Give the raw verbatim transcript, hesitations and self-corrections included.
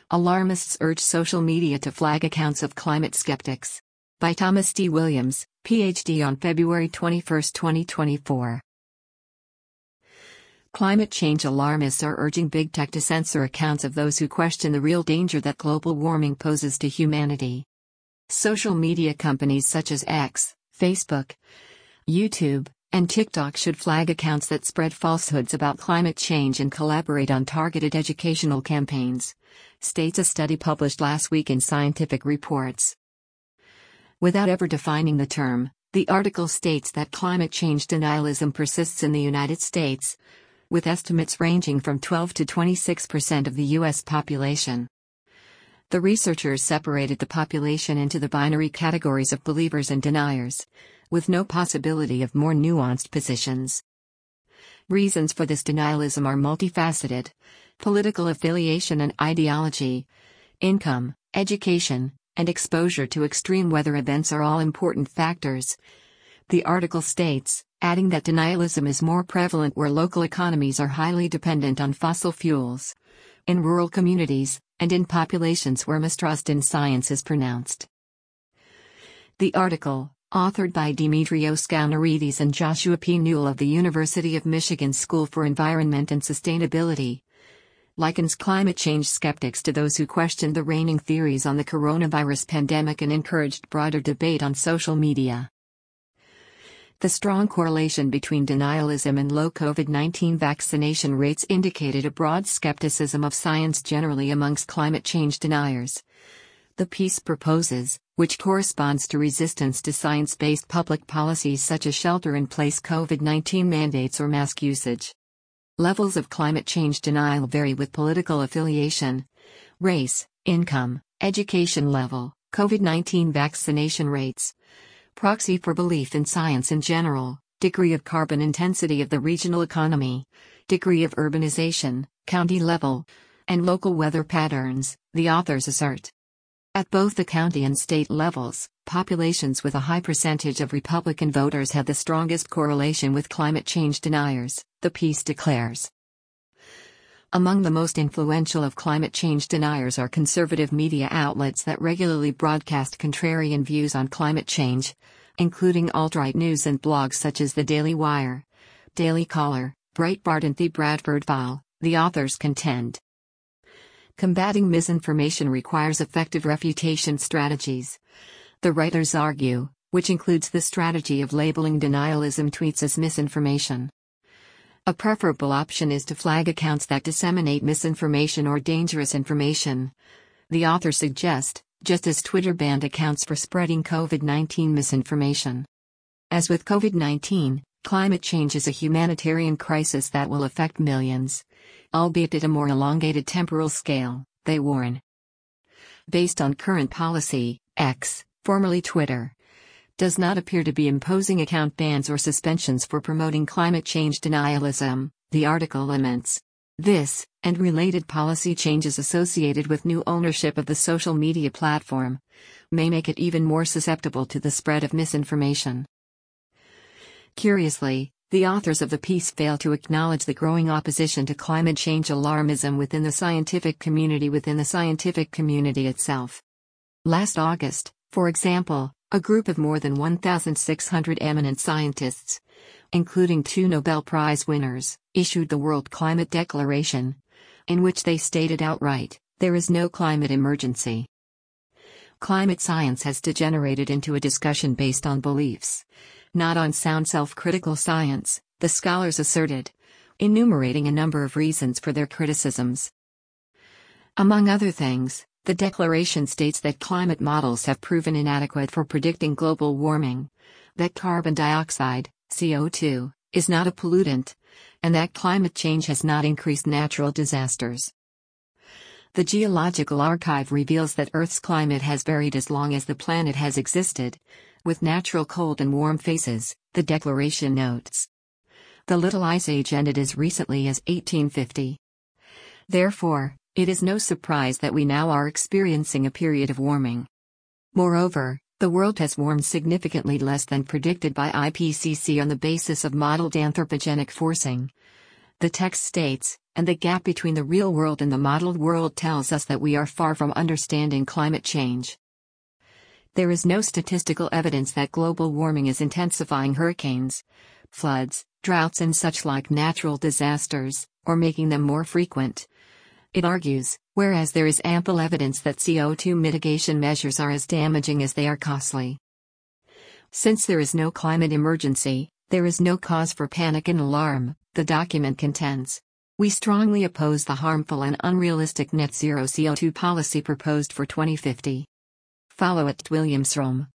Alarmists urge social media to flag accounts of climate skeptics. By Thomas D. Williams, P H D on February twenty-first, twenty twenty-four. Climate change alarmists are urging big tech to censor accounts of those who question the real danger that global warming poses to humanity. Social media companies such as X, Facebook, YouTube, and TikTok should flag accounts that spread falsehoods about climate change and collaborate on targeted educational campaigns, states a study published last week in Scientific Reports. Without ever defining the term, the article states that climate change denialism persists in the United States, with estimates ranging from twelve to twenty-six percent of the U S population. The researchers separated the population into the binary categories of believers and deniers, with no possibility of more nuanced positions. Reasons for this denialism are multifaceted: political affiliation and ideology, income, education, and exposure to extreme weather events are all important factors. The article states, adding that denialism is more prevalent where local economies are highly dependent on fossil fuels, in rural communities, and in populations where mistrust in science is pronounced. The article, authored by Dimitrios Skounaridis and Joshua P. Newell of the University of Michigan School for Environment and Sustainability, likens climate change skeptics to those who questioned the reigning theories on the coronavirus pandemic and encouraged broader debate on social media. The strong correlation between denialism and low COVID nineteen vaccination rates indicated a broad skepticism of science generally amongst climate change deniers. The piece proposes, which corresponds to resistance to science-based public policies such as shelter-in-place COVID nineteen mandates or mask usage. Levels of climate change denial vary with political affiliation, race, income, education level, COVID nineteen vaccination rates, proxy for belief in science in general, degree of carbon intensity of the regional economy, degree of urbanization, county level, and local weather patterns, the authors assert. At both the county and state levels, populations with a high percentage of Republican voters have the strongest correlation with climate change deniers, the piece declares. Among the most influential of climate change deniers are conservative media outlets that regularly broadcast contrarian views on climate change, including alt-right news and blogs such as The Daily Wire, Daily Caller, Breitbart and The Bradford File, the authors contend. Combating misinformation requires effective refutation strategies. The writers argue, which includes the strategy of labeling denialism tweets as misinformation. A preferable option is to flag accounts that disseminate misinformation or dangerous information, the authors suggest, just as Twitter banned accounts for spreading COVID nineteen misinformation. As with COVID nineteen, climate change is a humanitarian crisis that will affect millions, albeit at a more elongated temporal scale, they warn. Based on current policy, X, formerly Twitter, does not appear to be imposing account bans or suspensions for promoting climate change denialism, the article laments. This, and related policy changes associated with new ownership of the social media platform, may make it even more susceptible to the spread of misinformation. Curiously, the authors of the piece fail to acknowledge the growing opposition to climate change alarmism within the scientific community within the scientific community itself. Last August, for example, a group of more than one thousand six hundred eminent scientists, including two Nobel Prize winners, issued the World Climate Declaration, in which they stated outright, there is no climate emergency. Climate science has degenerated into a discussion based on beliefs, not on sound self-critical science, the scholars asserted, enumerating a number of reasons for their criticisms. Among other things, the declaration states that climate models have proven inadequate for predicting global warming, that carbon dioxide, C O two, is not a pollutant, and that climate change has not increased natural disasters. The Geological Archive reveals that Earth's climate has varied as long as the planet has existed, with natural cold and warm phases, the declaration notes. The Little Ice Age ended as recently as eighteen fifty. Therefore, it is no surprise that we now are experiencing a period of warming. Moreover, the world has warmed significantly less than predicted by I P C C on the basis of modeled anthropogenic forcing. The text states, and the gap between the real world and the modeled world tells us that we are far from understanding climate change. There is no statistical evidence that global warming is intensifying hurricanes, floods, droughts, and such like natural disasters, or making them more frequent. It argues, whereas there is ample evidence that C O two mitigation measures are as damaging as they are costly. Since there is no climate emergency, there is no cause for panic and alarm, the document contends. We strongly oppose the harmful and unrealistic net zero C O two policy proposed for twenty fifty. Follow at Williams Rome.